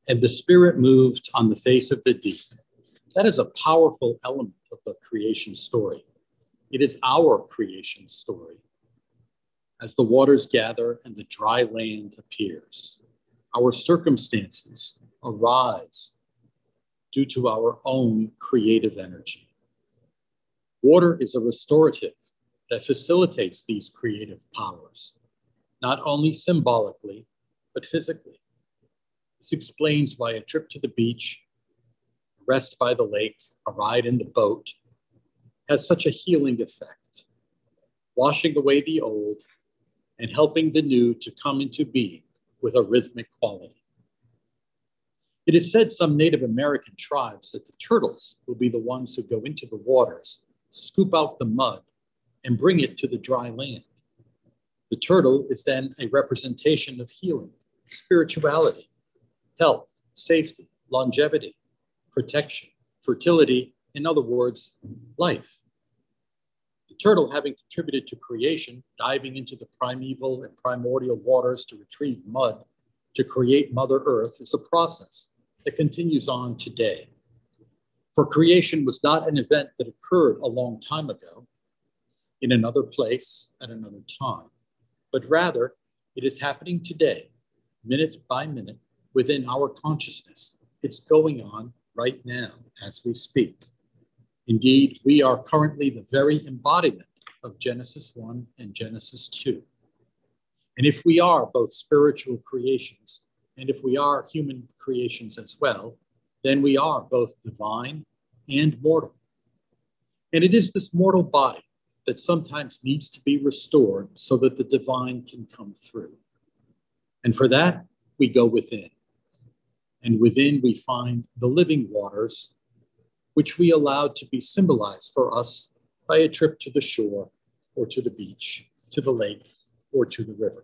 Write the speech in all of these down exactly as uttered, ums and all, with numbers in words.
And the Spirit moved on the face of the deep. That is a powerful element of the creation story. It is our creation story. As the waters gather and the dry land appears, our circumstances arise due to our own creative energy. Water is a restorative that facilitates these creative powers, not only symbolically, but physically. This explains why a trip to the beach, a rest by the lake, a ride in the boat has such a healing effect, washing away the old and helping the new to come into being with a rhythmic quality. It is said some Native American tribes that the turtles will be the ones who go into the waters, scoop out the mud, and bring it to the dry land. The turtle is then a representation of healing, spirituality, health, safety, longevity, protection, fertility, in other words, life. The turtle, having contributed to creation, diving into the primeval and primordial waters to retrieve mud to create Mother Earth, is a process that continues on today. For creation was not an event that occurred a long time ago, in another place at another time, but rather it is happening today, minute by minute, within our consciousness. It's going on right now as we speak. Indeed, we are currently the very embodiment of Genesis one and Genesis two. And if we are both spiritual creations, and if we are human creations as well, then we are both divine and mortal. And it is this mortal body that sometimes needs to be restored so that the divine can come through. And for that, we go within. And within we find the living waters, which we allowed to be symbolized for us by a trip to the shore or to the beach, to the lake or to the river.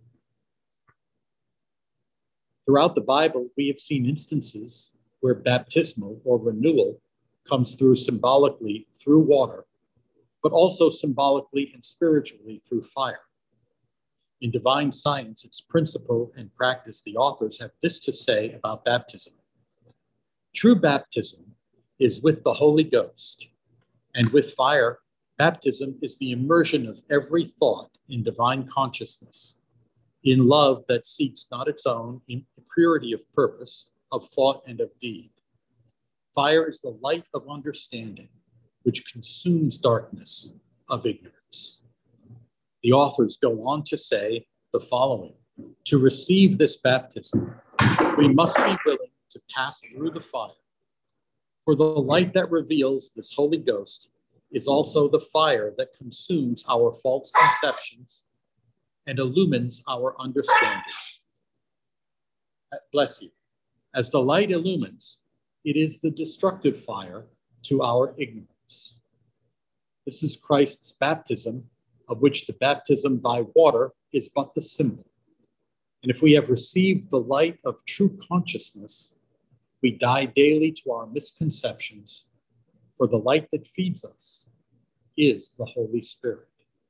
Throughout the Bible, we have seen instances where baptismal or renewal comes through symbolically through water, but also symbolically and spiritually through fire. In divine science, its principle and practice, the authors have this to say about baptism. True baptism is with the Holy Ghost, and with fire, baptism is the immersion of every thought in divine consciousness, in love that seeks not its own, in purity of purpose, of thought, and of deed. Fire is the light of understanding, which consumes darkness of ignorance. The authors go on to say the following: to receive this baptism, we must be willing to pass through the fire. For the light that reveals this Holy Ghost is also the fire that consumes our false conceptions and illumines our understanding. Bless you. As the light illumines, it is the destructive fire to our ignorance. This is Christ's baptism, of which the baptism by water is but the symbol. And if we have received the light of true consciousness, we die daily to our misconceptions, for the light that feeds us is the Holy Spirit.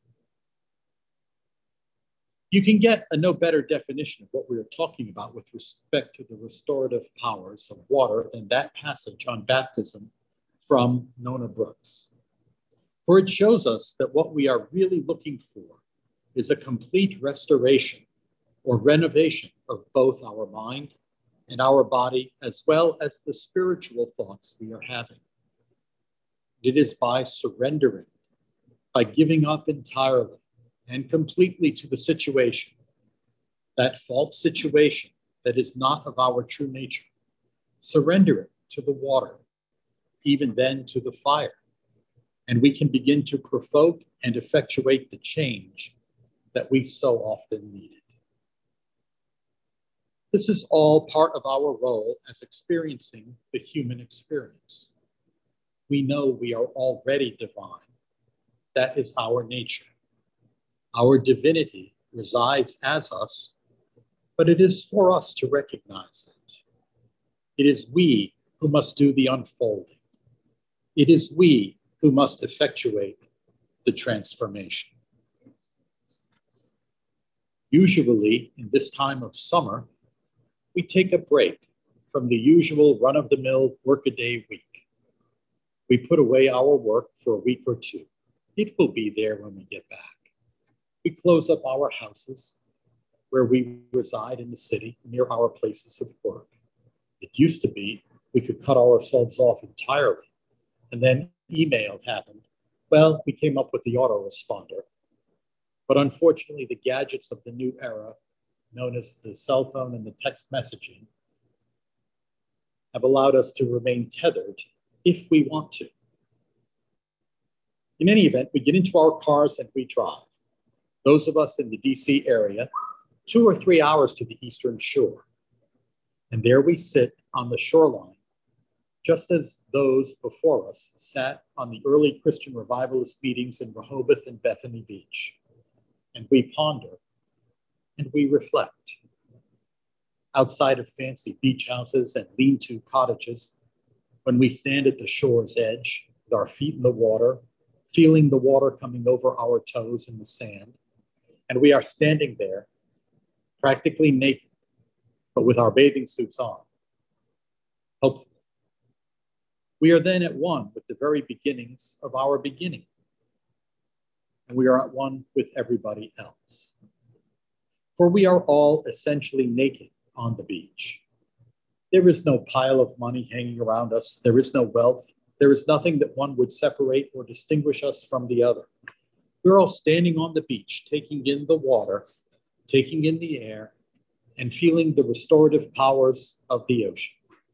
You can get a no better definition of what we are talking about with respect to the restorative powers of water than that passage on baptism from Nona Brooks. For it shows us that what we are really looking for is a complete restoration or renovation of both our mind and our body, as well as the spiritual thoughts we are having. It is by surrendering, by giving up entirely and completely to the situation, that false situation that is not of our true nature, surrender it to the water, even then to the fire, and we can begin to provoke and effectuate the change that we so often needed. This is all part of our role as experiencing the human experience. We know we are already divine. That is our nature. Our divinity resides as us, but it is for us to recognize it. It is we who must do the unfolding. It is we who must effectuate the transformation. Usually, in this time of summer, we take a break from the usual run-of-the-mill work-a-day week. We put away our work for a week or two. It will be there when we get back. We close up our houses where we reside in the city near our places of work. It used to be we could cut ourselves off entirely, and then email happened. Well, we came up with the autoresponder. But unfortunately, the gadgets of the new era, known as the cell phone and the text messaging, have allowed us to remain tethered if we want to. In any event, we get into our cars and we drive. Those of us in the D C area, two or three hours to the eastern shore. And there we sit on the shoreline, just as those before us sat on the early Christian revivalist meetings in Rehoboth and Bethany Beach. And we ponder and we reflect. Outside of fancy beach houses and lean-to cottages, when we stand at the shore's edge with our feet in the water, feeling the water coming over our toes in the sand, and we are standing there practically naked, but with our bathing suits on. Hopefully. We are then at one with the very beginnings of our beginning. And we are at one with everybody else. For we are all essentially naked on the beach. There is no pile of money hanging around us. There is no wealth. There is nothing that one would separate or distinguish us from the other. We're all standing on the beach, taking in the water, taking in the air, and feeling the restorative powers of the ocean.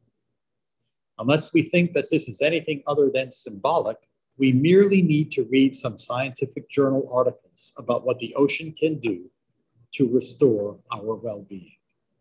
Unless we think that this is anything other than symbolic, we merely need to read some scientific journal articles about what the ocean can do to restore our well-being.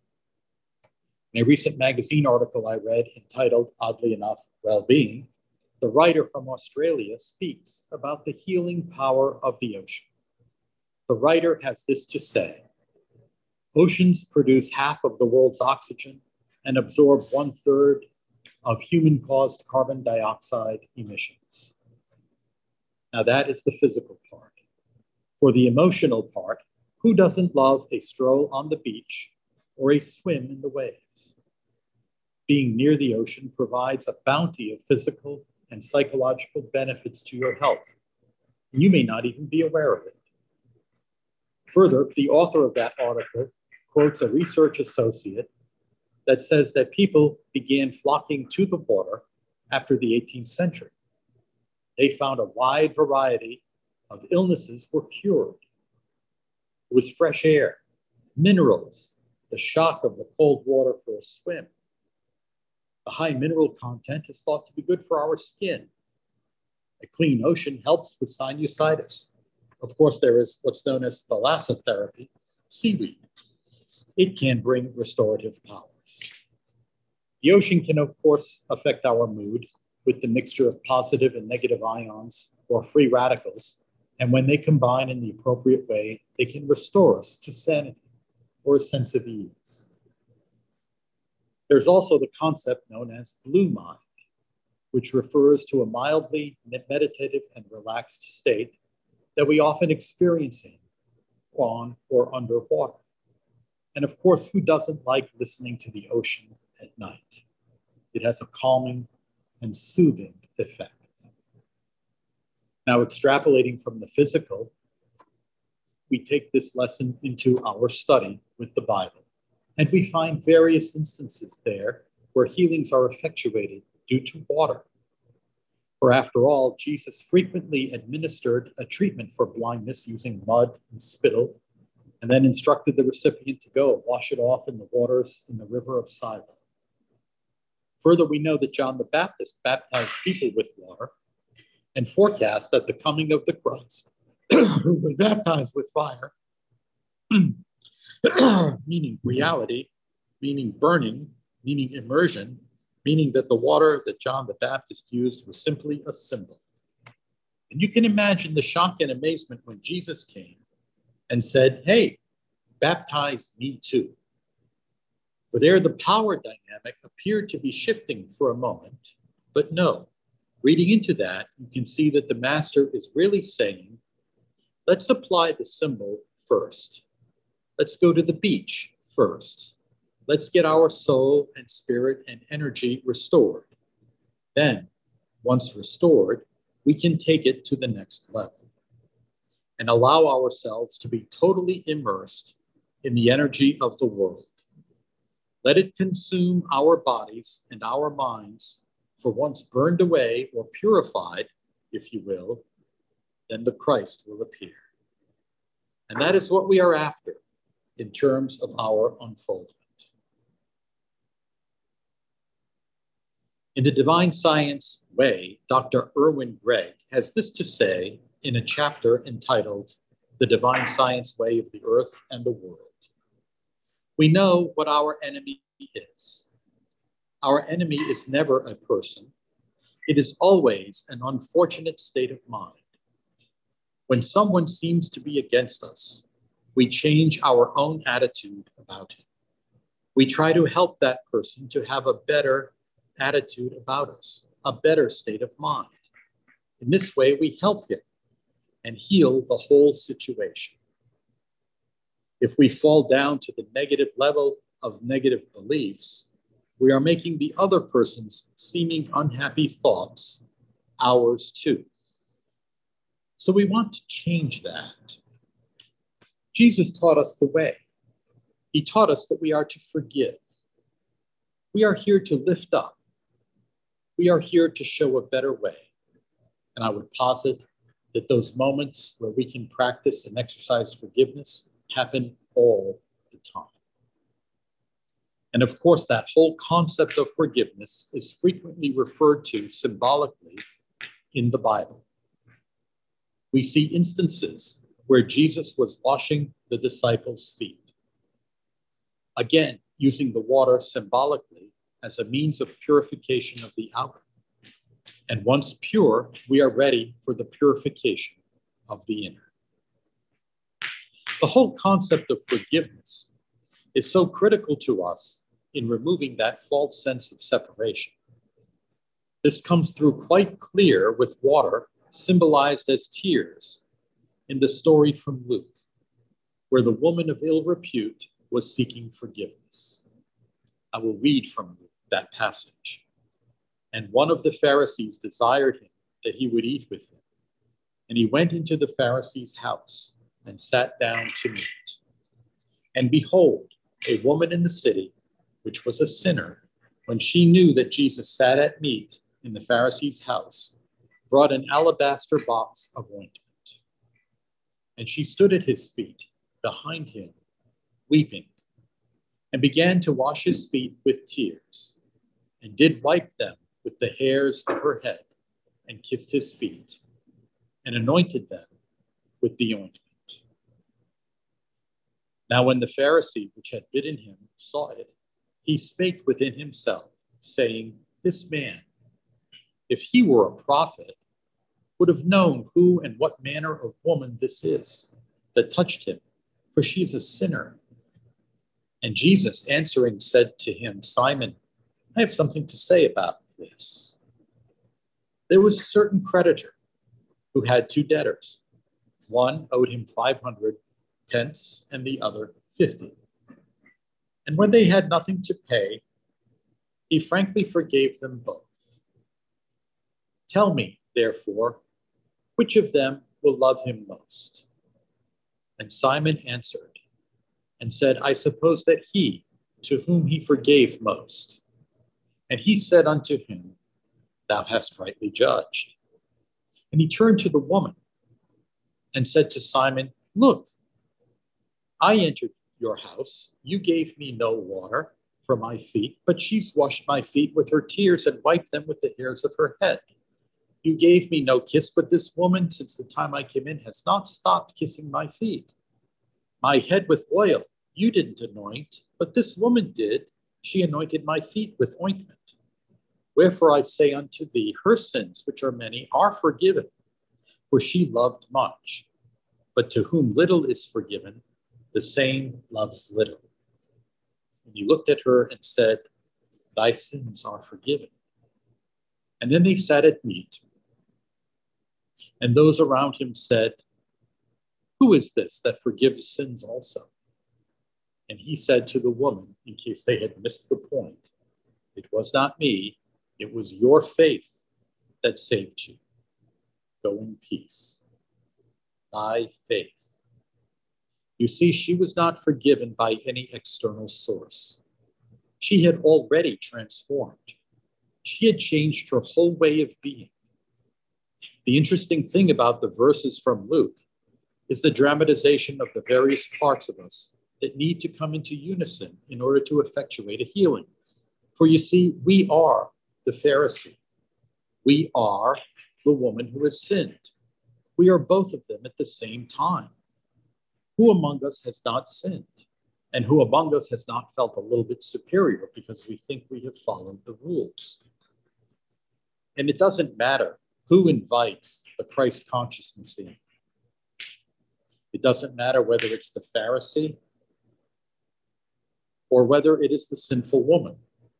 In a recent magazine article I read entitled, oddly enough, Well-Being, the writer from Australia speaks about the healing power of the ocean. The writer has this to say: oceans produce half of the world's oxygen and absorb one third of human-caused carbon dioxide emissions. Now that is the physical part. For the emotional part, who doesn't love a stroll on the beach or a swim in the waves? Being near the ocean provides a bounty of physical and psychological benefits to your health. And you may not even be aware of it. Further, the author of that article quotes a research associate that says that people began flocking to the water after the eighteenth century. They found a wide variety of illnesses were cured. It was fresh air, minerals, the shock of the cold water for a swim. The high mineral content is thought to be good for our skin. A clean ocean helps with sinusitis. Of course, there is what's known as thalassotherapy, seaweed. It can bring restorative powers. The ocean can, of course, affect our mood with the mixture of positive and negative ions or free radicals. And when they combine in the appropriate way, they can restore us to sanity or a sense of ease. There's also the concept known as blue mind, which refers to a mildly meditative and relaxed state that we often experience in, on, or underwater. And of course, who doesn't like listening to the ocean at night? It has a calming and soothing effect. Now, extrapolating from the physical, we take this lesson into our study with the Bible, and we find various instances there where healings are effectuated due to water. For after all, Jesus frequently administered a treatment for blindness using mud and spittle, and then instructed the recipient to go wash it off in the waters in the river of Siloam. Further, we know that John the Baptist baptized people with water and forecast that the coming of the Christ, who would baptize with fire, meaning reality, meaning burning, meaning immersion, meaning that the water that John the Baptist used was simply a symbol. And you can imagine the shock and amazement when Jesus came and said, hey, baptize me too. For there, the power dynamic appeared to be shifting for a moment, but no. Reading into that, you can see that the master is really saying, let's apply the symbol first. Let's go to the beach first. Let's get our soul and spirit and energy restored. Then, once restored, we can take it to the next level and allow ourselves to be totally immersed in the energy of the world. Let it consume our bodies and our minds, for once burned away or purified, if you will, then the Christ will appear. And that is what we are after in terms of our unfoldment. In the Divine Science Way, Doctor Erwin Gregg has this to say in a chapter entitled The Divine Science Way of the Earth and the World. We know what our enemy is. Our enemy is never a person. It is always an unfortunate state of mind. When someone seems to be against us, we change our own attitude about him. We try to help that person to have a better attitude about us, a better state of mind. In this way, we help him and heal the whole situation. If we fall down to the negative level of negative beliefs, we are making the other person's seeming unhappy thoughts ours too. So we want to change that. Jesus taught us the way. He taught us that we are to forgive. We are here to lift up. We are here to show a better way. And I would posit that those moments where we can practice and exercise forgiveness happen all the time. And of course, that whole concept of forgiveness is frequently referred to symbolically in the Bible. We see instances where Jesus was washing the disciples' feet. Again, using the water symbolically as a means of purification of the outer. And once pure, we are ready for the purification of the inner. The whole concept of forgiveness is so critical to us in removing that false sense of separation. This comes through quite clear with water symbolized as tears in the story from Luke, where the woman of ill repute was seeking forgiveness. I will read from that passage. And one of the Pharisees desired him that he would eat with him. And he went into the Pharisee's house and sat down to meat. And behold, a woman in the city, which was a sinner, when she knew that Jesus sat at meat in the Pharisee's house, brought an alabaster box of ointment. And she stood at his feet, behind him, weeping, and began to wash his feet with tears, and did wipe them with the hairs of her head, and kissed his feet, and anointed them with the ointment. Now when the Pharisee which had bidden him saw it, he spake within himself, saying, This man, if he were a prophet, would have known who and what manner of woman this is that touched him, for she is a sinner. And Jesus answering said to him, Simon, I have something to say about this. There was a certain creditor who had two debtors. One owed him five hundred pence and the other fifty. And when they had nothing to pay, he frankly forgave them both. Tell me, therefore, which of them will love him most? And Simon answered and said, I suppose that he, to whom he forgave most. And he said unto him, Thou hast rightly judged. And he turned to the woman and said to Simon, Look, I entered your house. You gave me no water for my feet, but she's washed my feet with her tears and wiped them with the hairs of her head. You gave me no kiss, but this woman, since the time I came in, has not stopped kissing my feet. My head with oil you didn't anoint, but this woman did. She anointed my feet with ointment. Wherefore I say unto thee, her sins, which are many, are forgiven, for she loved much. But to whom little is forgiven, the same loves little. And he looked at her and said, Thy sins are forgiven. And then they sat at meat. And those around him said, Who is this that forgives sins also? And he said to the woman, in case they had missed the point, it was not me, it was your faith that saved you. Go in peace. Thy faith. You see, she was not forgiven by any external source. She had already transformed. She had changed her whole way of being. The interesting thing about the verses from Luke is the dramatization of the various parts of us that need to come into unison in order to effectuate a healing. For you see, we are the Pharisee. We are the woman who has sinned. We are both of them at the same time. Who among us has not sinned? And who among us has not felt a little bit superior because we think we have followed the rules? And it doesn't matter who invites the Christ consciousness in. It doesn't matter whether it's the Pharisee or whether it is the sinful woman.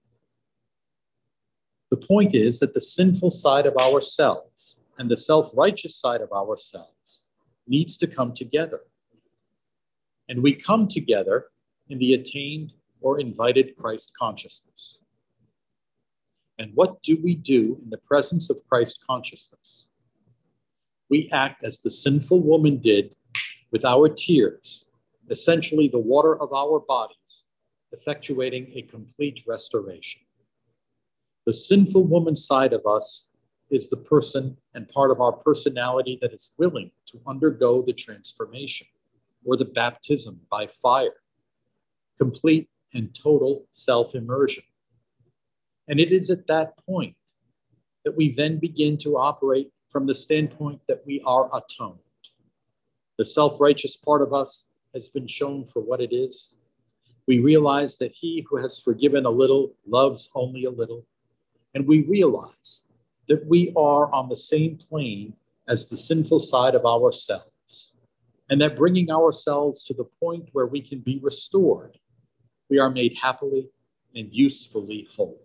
The point is that the sinful side of ourselves and the self-righteous side of ourselves needs to come together. And we come together in the attained or invited Christ consciousness. And what do we do in the presence of Christ consciousness? We act as the sinful woman did with our tears, essentially the water of our bodies, effectuating a complete restoration. The sinful woman side of us is the person and part of our personality that is willing to undergo the transformation or the baptism by fire, complete and total self-immersion. And it is at that point that we then begin to operate from the standpoint that we are atoned. The self-righteous part of us has been shown for what it is. We realize that he who has forgiven a little loves only a little. And we realize that we are on the same plane as the sinful side of ourselves, and that bringing ourselves to the point where we can be restored, we are made happily and usefully whole.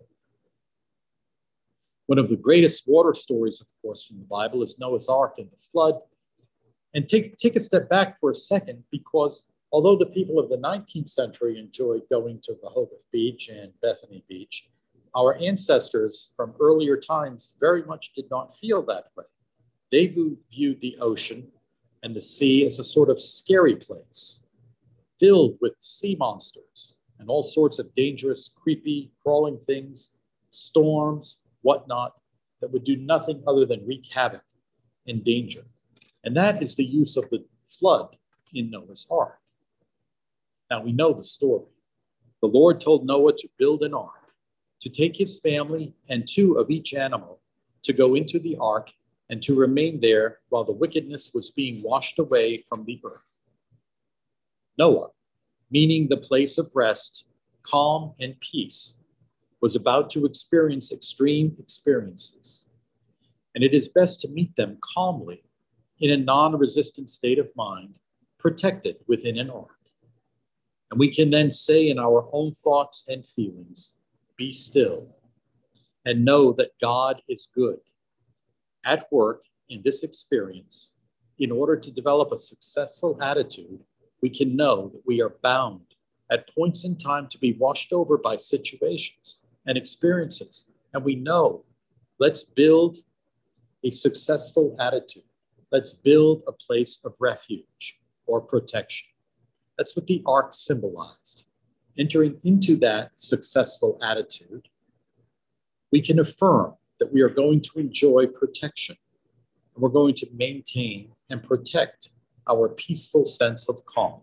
One of the greatest water stories, of course, from the Bible is Noah's Ark and the flood. And take, take a step back for a second, because although the people of the nineteenth century enjoyed going to Rehoboth Beach and Bethany Beach, our ancestors from earlier times very much did not feel that way. They viewed the ocean and the sea as a sort of scary place, filled with sea monsters and all sorts of dangerous, creepy, crawling things, storms, whatnot, that would do nothing other than wreak havoc and danger. And that is the use of the flood in Noah's Ark. Now we know the story. The Lord told Noah to build an ark, to take his family and two of each animal, to go into the ark and to remain there while the wickedness was being washed away from the earth. Noah, meaning the place of rest, calm, and peace, was about to experience extreme experiences. And it is best to meet them calmly in a non-resistant state of mind, protected within an ark. And we can then say in our own thoughts and feelings, be still, and know that God is good, at work in this experience. In order to develop a successful attitude, we can know that we are bound at points in time to be washed over by situations and experiences. And we know, let's build a successful attitude. Let's build a place of refuge or protection. That's what the ark symbolized. Entering into that successful attitude, we can affirm that we are going to enjoy protection, and we're going to maintain and protect our peaceful sense of calm.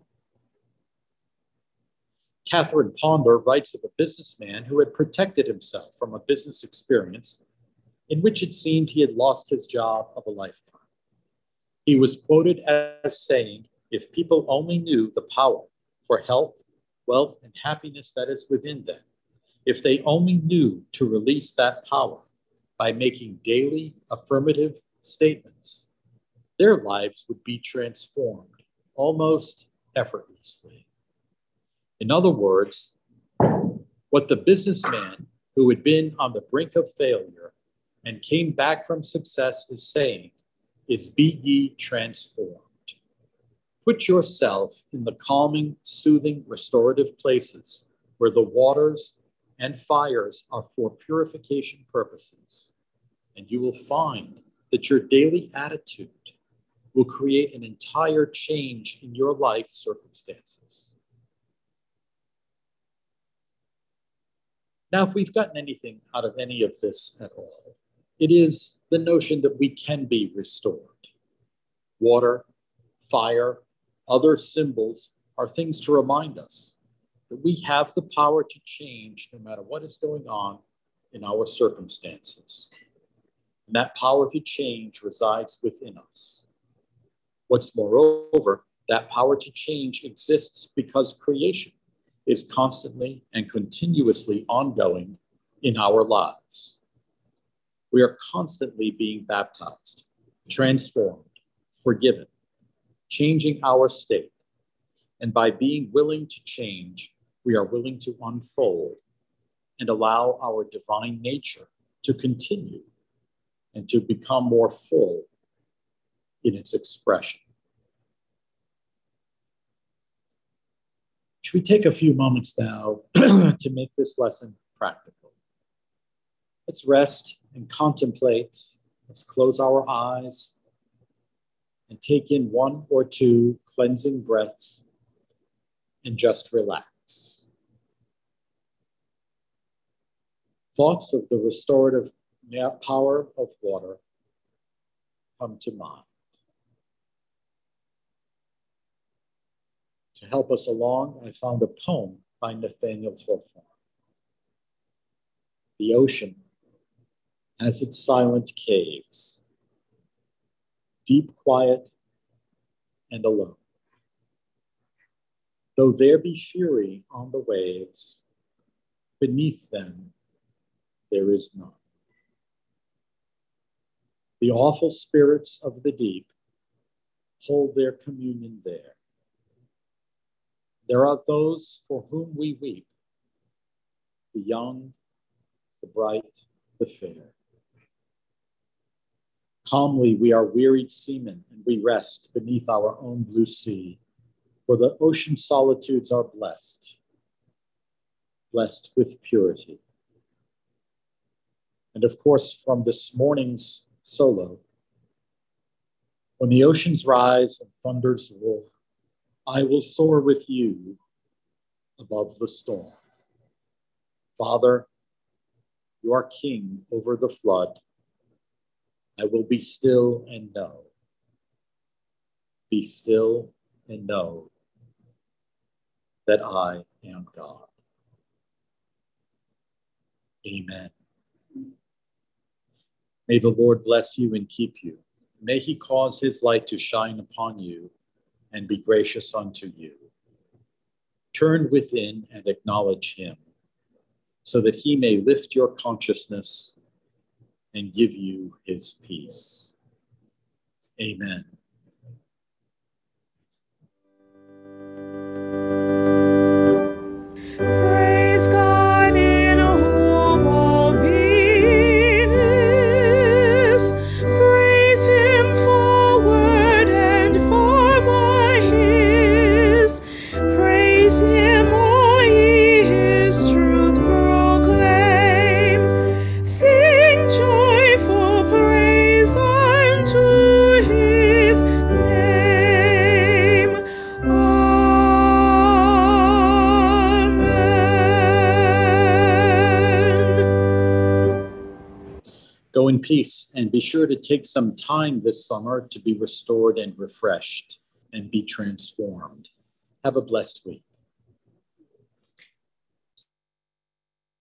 Catherine Ponder writes of a businessman who had protected himself from a business experience in which it seemed he had lost his job of a lifetime. He was quoted as saying, "If people only knew the power for health, wealth, and happiness that is within them, if they only knew to release that power by making daily affirmative statements, their lives would be transformed almost effortlessly." In other words, what the businessman who had been on the brink of failure and came back from success is saying is, be ye transformed. Put yourself in the calming, soothing, restorative places where the waters and fires are for purification purposes, and you will find that your daily attitude will create an entire change in your life circumstances. Now, if we've gotten anything out of any of this at all, it is the notion that we can be restored. Water, fire, other symbols are things to remind us that we have the power to change no matter what is going on in our circumstances. And that power to change resides within us. What's moreover, that power to change exists because creation is constantly and continuously ongoing in our lives. We are constantly being baptized, transformed, forgiven, changing our state. And by being willing to change, we are willing to unfold and allow our divine nature to continue and to become more full in its expression. Should we take a few moments now to make this lesson practical? Let's rest and contemplate. Let's close our eyes and take in one or two cleansing breaths and just relax. Thoughts of the restorative power of water come to mind. To help us along, I found a poem by Nathaniel Hawthorne. The ocean has its silent caves, deep quiet and alone. Though there be fury on the waves, beneath them there is none. The awful spirits of the deep hold their communion there. There are those for whom we weep, the young, the bright, the fair. Calmly we are wearied seamen, and we rest beneath our own blue sea, for the ocean solitudes are blessed, blessed with purity. And of course, from this morning's solo, when the oceans rise and thunders roar, I will soar with you above the storm. Father, you are king over the flood. I will be still and know. Be still and know that I am God. Amen. May the Lord bless you and keep you. May he cause his light to shine upon you and be gracious unto you. Turn within and acknowledge him, so that he may lift your consciousness and give you his peace. Amen. Praise God in whom all being is. Praise him forward and forward his. Praise him, all ye his truth proclaim. Sing joyful praise unto his name. Go in peace, and be sure to take some time this summer to be restored and refreshed and be transformed. Have a blessed week.